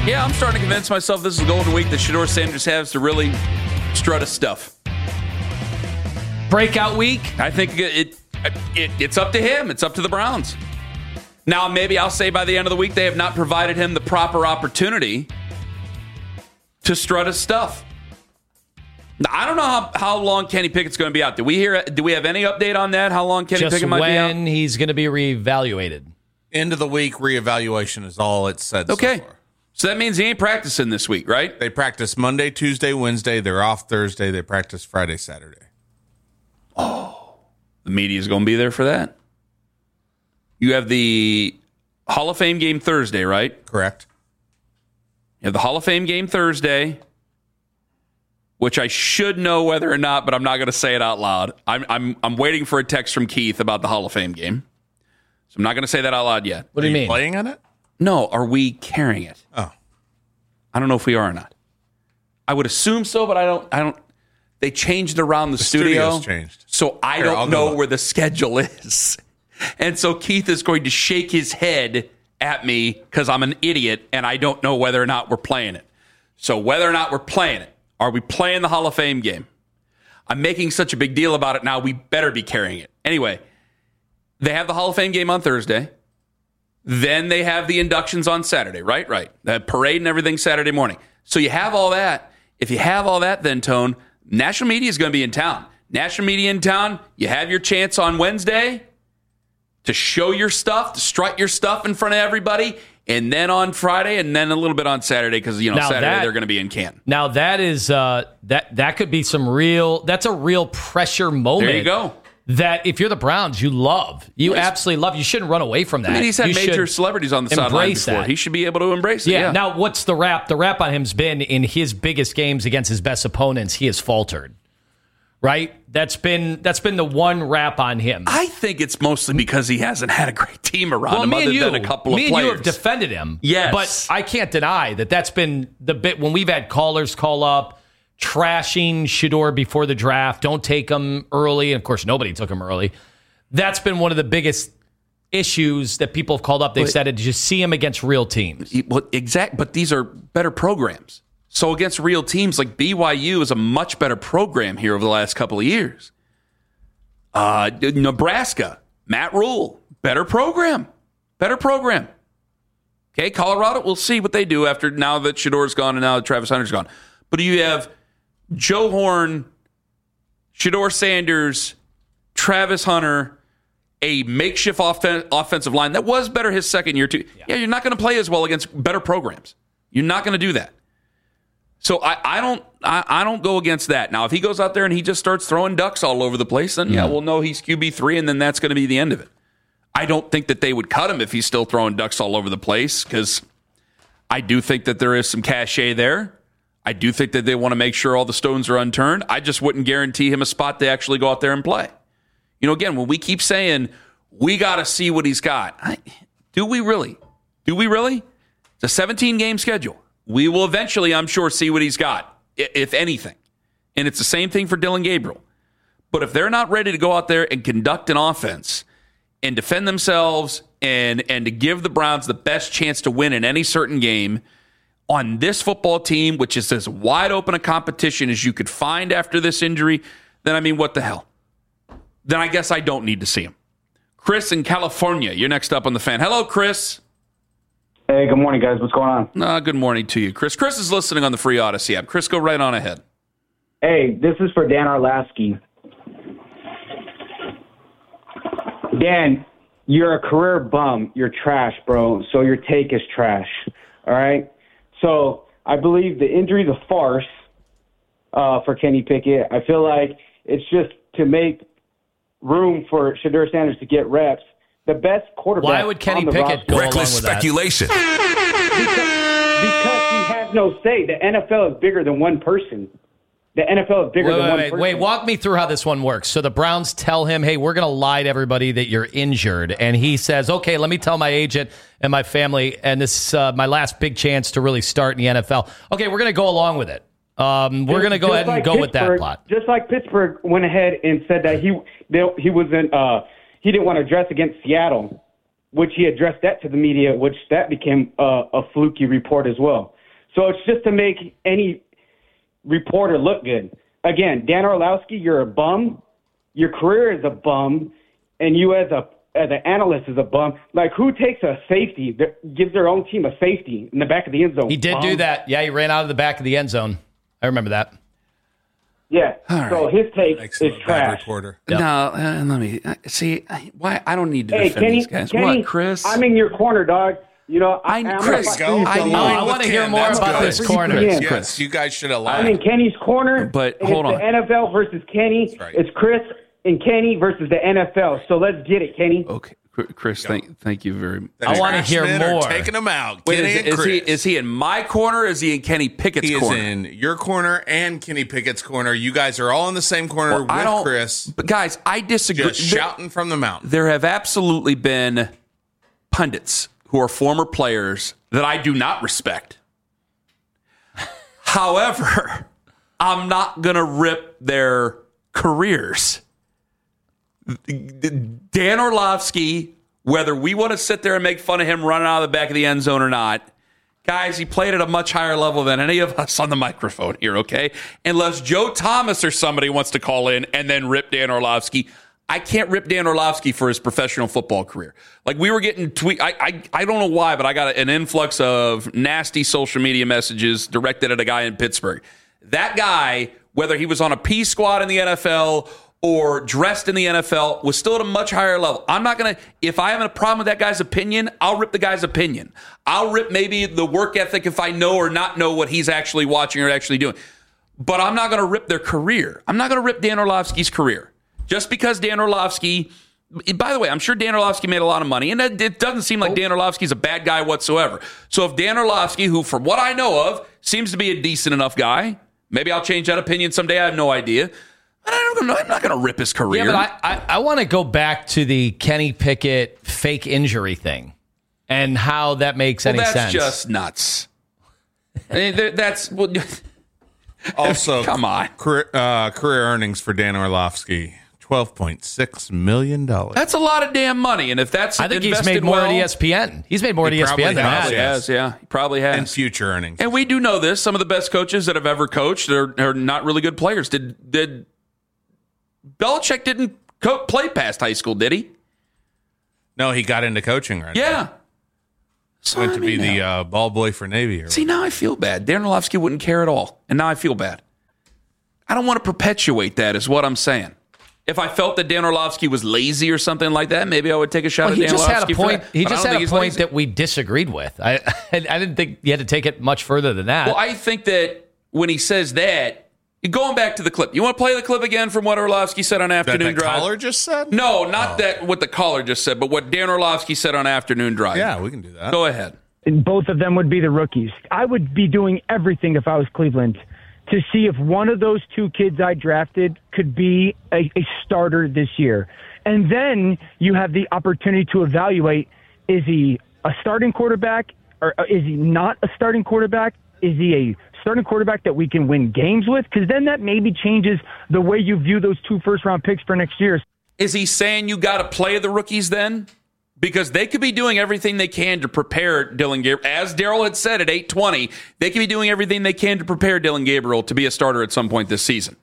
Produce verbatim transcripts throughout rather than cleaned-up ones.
Yeah, I'm starting to convince myself this is the golden week that Shedeur Sanders has to really strut his stuff. Breakout week? I think it, it it's up to him. It's up to the Browns. Now, maybe I'll say by the end of the week they have not provided him the proper opportunity to strut his stuff. Now, I don't know how, how long Kenny Pickett's going to be out. Do we hear? Do we have any update on that? How long Kenny Just Pickett might be out? when he's going to be reevaluated. End of the week reevaluation is all it said Okay. so far. So that means he ain't practicing this week, right? They practice Monday, Tuesday, Wednesday. They're off Thursday. They practice Friday, Saturday. Oh, the media's going to be there for that. You have the Hall of Fame game Thursday, right? Correct. You have the Hall of Fame game Thursday, which I should know whether or not, but I'm not going to say it out loud. I'm I'm I'm waiting for a text from Keith about the Hall of Fame game, so I'm not going to say that out loud yet. What do you mean? Playing on it? No, are we carrying it? Oh, I don't know if we are or not. I would assume so, but I don't. I don't. They changed around the, the studio, studio's changed. so I Here, don't I'll know go where the schedule is. And so Keith is going to shake his head at me because I'm an idiot and I don't know whether or not we're playing it. So whether or not we're playing it, are we playing the Hall of Fame game? I'm making such a big deal about it now. We better be carrying it. Anyway, they have the Hall of Fame game on Thursday. Then they have the inductions on Saturday, right? Right. The parade and everything Saturday morning. So you have all that. If you have all that, then, Tone, national media is going to be in town. National media in town, you have your chance on Wednesday to show your stuff, to strut your stuff in front of everybody, and then on Friday, and then a little bit on Saturday, because, you know, Now Saturday that- they're going to be in Canton. Now that is uh, that that could be some real. That's a real pressure moment. There you go. That if you're the Browns, you love. You Yes. absolutely love. You shouldn't run away from that. I mean, he's had You major should celebrities on the sideline embrace before. that. He should be able to embrace it. Yeah. Yeah. Now, what's the rap? The rap on him's been in his biggest games against his best opponents, he has faltered. Right? That's been that's been the one rap on him. I think it's mostly because he hasn't had a great team around well, him me other and you, than a couple me of and players. you have defended him. Yes. But I can't deny that that's been the bit when we've had callers call up trashing Shedeur before the draft. Don't take him early. And of course, nobody took him early. That's been one of the biggest issues that people have called up. They've But- said to just see him against real teams. Well, exact, but these are better programs. So against real teams like B Y U is a much better program here over the last couple of years. Uh, Nebraska, Matt Rule, better program, better program. Okay, Colorado, we'll see what they do after now that Shedeur's gone and now that Travis Hunter's gone. But you have Joe Horn, Shedeur Sanders, Travis Hunter, a makeshift offen- offensive line that was better his second year too. Yeah, yeah you're not going to play as well against better programs. You're not going to do that. So I, I don't I, I don't go against that. Now, if he goes out there and he just starts throwing ducks all over the place, then yeah, we'll know he's Q B three, and then that's going to be the end of it. I don't think that they would cut him if he's still throwing ducks all over the place, because I do think that there is some cachet there. I do think that they want to make sure all the stones are unturned. I just wouldn't guarantee him a spot to actually go out there and play. You know, again, when we keep saying we got to see what he's got, I, do we really? Do we really? It's a seventeen-game schedule. We will eventually, I'm sure, see what he's got, if anything. And it's the same thing for Dylan Gabriel. But if they're not ready to go out there and conduct an offense and defend themselves and, and to give the Browns the best chance to win in any certain game on this football team, which is as wide open a competition as you could find after this injury, then, I mean, what the hell? Then I guess I don't need to see him. Chris in California, you're next up on the Fan. Hello, Chris. Hey, good morning, guys. What's going on? Uh, good morning to you, Chris. Chris is listening on the free Odyssey app. Chris, go right on ahead. Hey, this is for Dan Arlasky. Dan, you're a career bum. You're trash, bro. So your take is trash. All right? So I believe the injury's a farce uh, for Kenny Pickett. I feel like it's just to make room for Shedeur Sanders to get reps. The best quarterback. Why would Kenny on the Pickett roster, go Reckless along with speculation. because, because he has no say. The N F L is bigger than one person. The N F L is bigger Wait, than wait, one wait, person. wait. Walk me through how this one works. So the Browns tell him, hey, we're going to lie to everybody that you're injured. And he says, okay, let me tell my agent and my family, and this is uh, my last big chance to really start in the N F L. Okay, we're going to go along with it. Um, we're going to go Just ahead and like go with that Pittsburgh- plot. Just like Pittsburgh went ahead and said that he they, he wasn't uh, he didn't want to address against Seattle, which he addressed that to the media, which that became uh, a fluky report as well. So it's just to make any reporter look good. Again, Dan Orlovsky, you're a bum. Your career is a bum, and you as a as an analyst is a bum. Like, who takes a safety, that gives their own team a safety in the back of the end zone? He did bum? do that. Yeah, he ran out of the back of the end zone. I remember that. Yeah. All so right. his take Makes is him a bad trash. reporter. Yep. No, uh, let me uh, see. I- Why I don't need to Hey, defend Kenny, these guys. Kenny, What, Chris? I'm in your corner, dog. You know, I, I- I'm Chris, gonna Go. fight for you I somewhere. know. I want to hear more That's about good. this corner. Yeah. Yes, you guys should allow I'm in Kenny's corner. But and hold it's on. the N F L versus Kenny. That's right. It's Chris and Kenny versus the N F L. So let's get it, Kenny. Okay, Chris, thank thank you very much. I wanna hear more. Taking them out. Wait, Kenny is, and is he Chris. is he in my corner? Or is he in Kenny Pickett's He is corner? in your corner and Kenny Pickett's corner. You guys are all in the same corner Well, I don't- with Chris. But guys, I disagree. Just There- shouting from the mountain. There have absolutely been pundits who are former players that I do not respect. However, I'm not going to rip their careers. Dan Orlovsky, whether we want to sit there and make fun of him running out of the back of the end zone or not, guys, he played at a much higher level than any of us on the microphone here, okay? Unless Joe Thomas or somebody wants to call in and then rip Dan Orlovsky, I can't rip Dan Orlovsky for his professional football career. Like, we were getting tweet. I, I I don't know why, but I got an influx of nasty social media messages directed at a guy in Pittsburgh. That guy, whether he was on a P squad in the N F L or dressed in the N F L, was still at a much higher level. I'm not going to, if I have a problem with that guy's opinion, I'll rip the guy's opinion. I'll rip maybe the work ethic if I know or not know what he's actually watching or actually doing. But I'm not going to rip their career. I'm not going to rip Dan Orlovsky's career. Just because Dan Orlovsky, by the way, I'm sure Dan Orlovsky made a lot of money, and it doesn't seem like Dan Orlovsky's a bad guy whatsoever. So if Dan Orlovsky, who from what I know of, seems to be a decent enough guy, maybe I'll change that opinion someday. I have no idea. I don't know. I'm not going to rip his career. Yeah, but I, I, I want to go back to the Kenny Pickett fake injury thing and how that makes well, any that's sense. just nuts. I mean, th- that's well, Also, come on. Career, uh, career earnings for Dan Orlovsky, twelve point six million dollars. That's a lot of damn money. And if that's I think he's invested made more well, at E S P N. He's made more at He E S P N probably than has, that. He has, yeah. He probably has. And future earnings. And we do know this. Some of the best coaches that have ever coached are, are not really good players. Did did Belichick didn't co- play past high school, did he? No, he got into coaching right Yeah. So, Went I to mean, be the now- uh, ball boy for Navy. Or See, now I feel bad. Dan Orlovsky wouldn't care at all. And now I feel bad. I don't want to perpetuate that is what I'm saying. If I felt that Dan Orlovsky was lazy or something like that, maybe I would take a shot Well, at he Dan just had Orlovsky a for point. that, He but I just don't had think a he's point lazy. that we disagreed with. I, I I didn't think you had to take it much further than that. Well, I think that when he says that, going back to the clip, you want to play the clip again from what Orlovsky said on that Afternoon the Drive? caller just said? No, not that what the caller just said, but what Dan Orlovsky said on Afternoon Drive. Yeah, we can do that. Go ahead. Both of them would be the rookies. I would be doing everything if I was Cleveland to see if one of those two kids I drafted could be a, a starter this year. And then you have the opportunity to evaluate, is he a starting quarterback or is he not a starting quarterback? Is he a starting quarterback that we can win games with? Because then that maybe changes the way you view those two first-round picks for next year. Is he saying you got to play the rookies then? Because they could be doing everything they can to prepare Dillon Gabriel. As Daryl had said at eight twenty, they could be doing everything they can to prepare Dillon Gabriel to be a starter at some point this season.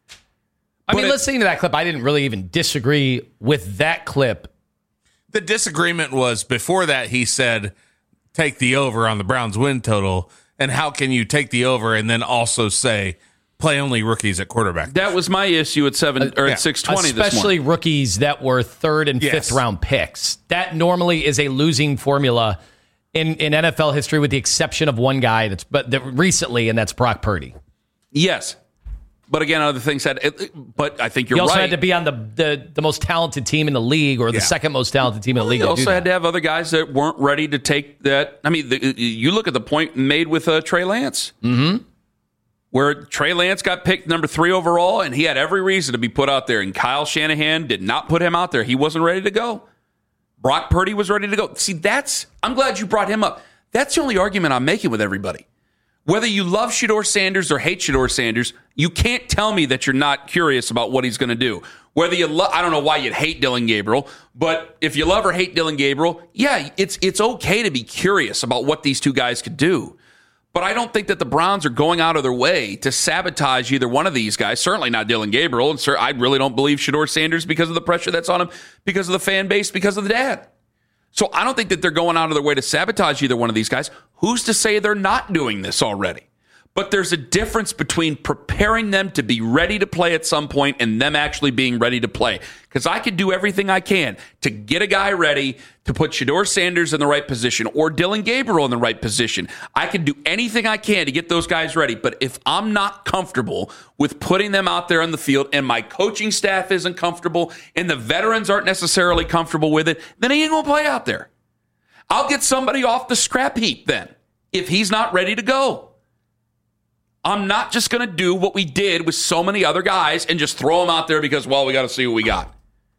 I mean, but it- listening to that clip, I didn't really even disagree with that clip. The disagreement was before that he said, take the over on the Browns win total. And how can you take the over and then also say, play only rookies at quarterback? That was my issue at seven or yeah. at six twenty this Especially morning. rookies that were third and Yes. fifth round picks. That normally is a losing formula in, in N F L history, with the exception of one guy that's but that recently, and that's Brock Purdy. Yes. But again, other things had, it, but I think you're He also right. had to be on the, the the most talented team in the league, or the Yeah. second most talented team in the league. You to do also that. had to have other guys that weren't ready to take that. I mean, the, you look at the point made with uh, Trey Lance, mm-hmm. where Trey Lance got picked number three overall, and he had every reason to be put out there. And Kyle Shanahan did not put him out there. He wasn't ready to go. Brock Purdy was ready to go. See, that's, I'm glad you brought him up. That's the only argument I'm making with everybody. Whether you love Shedeur Sanders or hate Shedeur Sanders, you can't tell me that you're not curious about what he's going to do. Whether you love, I don't know why you'd hate Dillon Gabriel, but if you love or hate Dillon Gabriel, yeah, it's it's okay to be curious about what these two guys could do. But I don't think that the Browns are going out of their way to sabotage either one of these guys. Certainly not Dylan Gabriel. And sir, I really don't believe Shedeur Sanders because of the pressure that's on him, because of the fan base, because of the dad. So I don't think that they're going out of their way to sabotage either one of these guys. Who's to say they're not doing this already? But there's a difference between preparing them to be ready to play at some point and them actually being ready to play. Because I could do everything I can to get a guy ready to put Shedeur Sanders in the right position or Dylan Gabriel in the right position. I can do anything I can to get those guys ready. But if I'm not comfortable with putting them out there on the field and my coaching staff isn't comfortable and the veterans aren't necessarily comfortable with it, then he ain't going to play out there. I'll get somebody off the scrap heap then if he's not ready to go. I'm not just going to do what we did with so many other guys and just throw them out there because, well, we got to see what we got.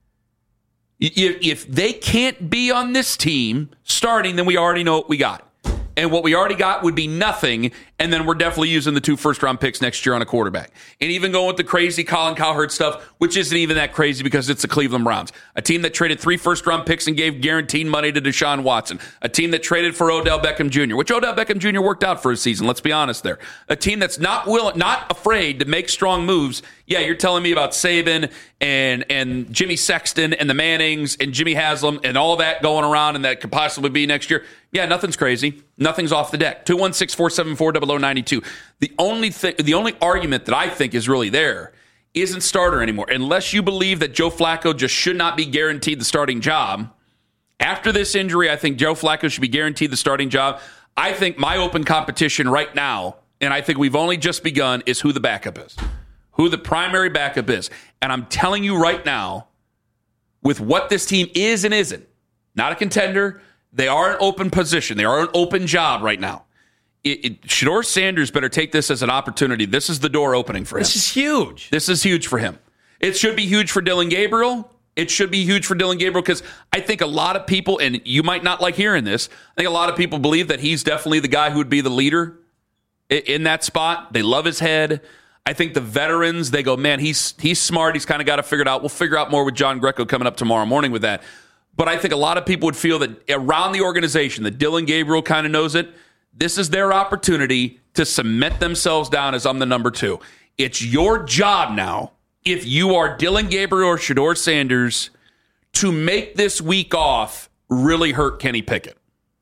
If they can't be on this team starting, then we already know what we got. And what we already got would be nothing, and then we're definitely using the two first-round picks next year on a quarterback. And even going with the crazy Colin Cowherd stuff, which isn't even that crazy because it's the Cleveland Browns. A team that traded three first-round picks and gave guaranteed money to Deshaun Watson. A team that traded for Odell Beckham Junior, which Odell Beckham Junior worked out for a season, let's be honest there. A team that's not willing, not afraid to make strong moves. Yeah, you're telling me about Saban and and Jimmy Sexton and the Mannings and Jimmy Haslam and all that going around and that could possibly be next year. Yeah, nothing's crazy. Nothing's off the deck. two one six, four seven four, zero zero nine two. The only thing, the only argument that I think is really there isn't starter anymore. Unless you believe that Joe Flacco just should not be guaranteed the starting job. After this injury, I think Joe Flacco should be guaranteed the starting job. I think my open competition right now, and I think we've only just begun, is who the backup is. Who the primary backup is. And I'm telling you right now, with what this team is and isn't, not a contender, they are an open position. They are an open job right now. It, it, Shedeur Sanders better take this as an opportunity. This is the door opening for him. This is huge. This is huge for him. It should be huge for Dylan Gabriel. It should be huge for Dylan Gabriel because I think a lot of people, and you might not like hearing this, I think a lot of people believe that he's definitely the guy who would be the leader in, in that spot. They love his head. I think the veterans, they go, man, he's he's smart. He's kind of got it figured out. We'll figure out more with John Greco coming up tomorrow morning with that. But I think a lot of people would feel that around the organization, that Dylan Gabriel kind of knows it. This is their opportunity to cement themselves down as I'm the number two. It's your job now, if you are Dylan Gabriel or Shedeur Sanders, to make this week off really hurt Kenny Pickett.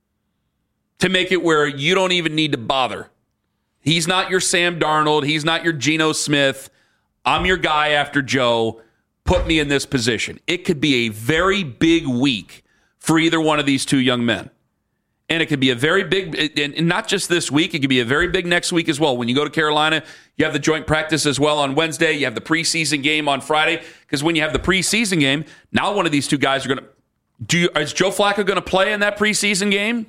To make it where you don't even need to bother. He's not your Sam Darnold. He's not your Geno Smith. I'm your guy after Joe. Put me in this position. It could be a very big week for either one of these two young men. And it could be a very big, and not just this week, it could be a very big next week as well. When you go to Carolina, you have the joint practice as well on Wednesday. You have the preseason game on Friday. Because when you have the preseason game, now one of these two guys are going to, do you, is Joe Flacco going to play in that preseason game?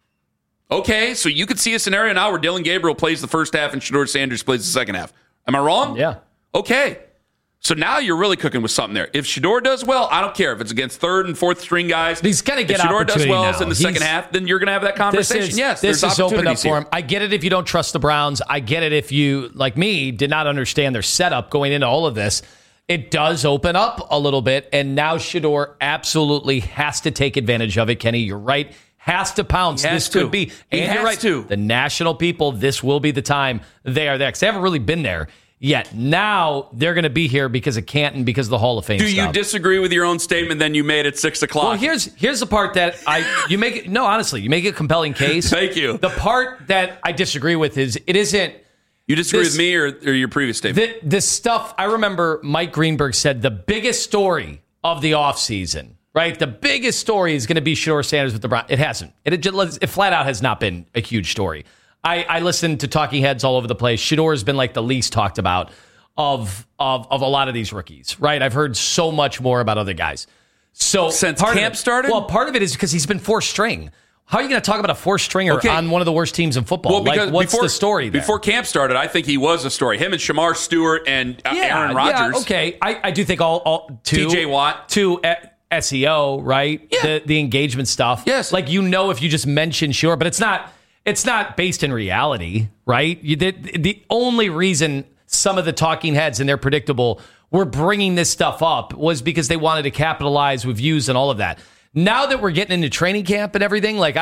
Okay, so you could see a scenario now where Dylan Gabriel plays the first half and Shedeur Sanders plays the second half. Am I wrong? Yeah. Okay. So now you're really cooking with something there. If Shedeur does well, I don't care if it's against third and fourth string guys. He's going to get if Shedeur does well now. in the He's, second half, then you're going to have that conversation. This is, yes, this there's is opened up here. for him. I get it if you don't trust the Browns. I get it if you, like me, did not understand their setup going into all of this. It does open up a little bit, and now Shedeur absolutely has to take advantage of it, Kenny. You're right. Has to pounce. Has this to. could be. He And has you're right. to. The national people, this will be the time they are there. Because they haven't really been there yet. Now they're going to be here because of Canton, because of the Hall of Fame Do stuff. you disagree with your own statement then you made at six o'clock? Well, here's here's the part that I you make it no honestly you make a compelling case. Thank you. The part that I disagree with is it isn't. You disagree this, with me or, or your previous statement? The, this stuff I remember Mike Greenberg said the biggest story of the offseason, right? The biggest story is going to be Shedeur Sanders with the Browns. It hasn't. It, it, it flat out has not been a huge story. I, I listened to talking heads all over the place. Shedeur has been like the least talked about of of of a lot of these rookies, right? I've heard so much more about other guys. So since part camp it, started? Well, part of it is because he's been four string. How are you going to talk about a four stringer Okay. on one of the worst teams in football? Well, because like, what's before, the story there? Before camp started, I think he was a story. Him and Shamar Stewart and uh, yeah, Aaron Rodgers. Yeah, okay. I, I do think all, all two, T J Watt. two uh, S E O, right? Yeah. The the engagement stuff. Yes. Like, you know, if you just mention Shedeur, but it's not it's not based in reality, right? You the, the only reason some of the talking heads, and they're predictable, were bringing this stuff up was because they wanted to capitalize with views and all of that. Now that we're getting into training camp and everything, like I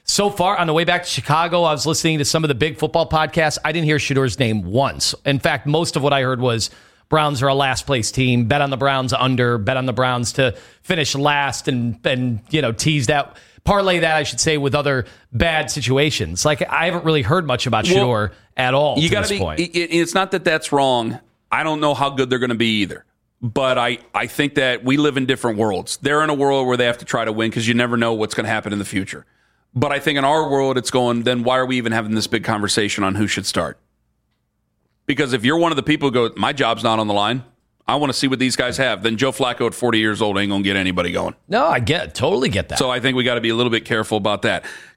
So far, on the way back to Chicago, I was listening to some of the big football podcasts. I didn't hear Shedor's name once. In fact, most of what I heard was Browns are a last place team. Bet on the Browns under. Bet on the Browns to finish last, and and you know tease that, parlay that I should say with other bad situations. Like I haven't really heard much about Shedor well, at all. You got to be. Point. It, it's not that that's wrong. I don't know how good they're going to be either. But I, I think that we live in different worlds. They're in a world where they have to try to win because you never know what's going to happen in the future. But I think in our world, it's going, then why are we even having this big conversation on who should start? Because if you're one of the people who go, my job's not on the line, I want to see what these guys have, then Joe Flacco at forty years old ain't going to get anybody going. No, I get totally get that. So I think we got to be a little bit careful about that.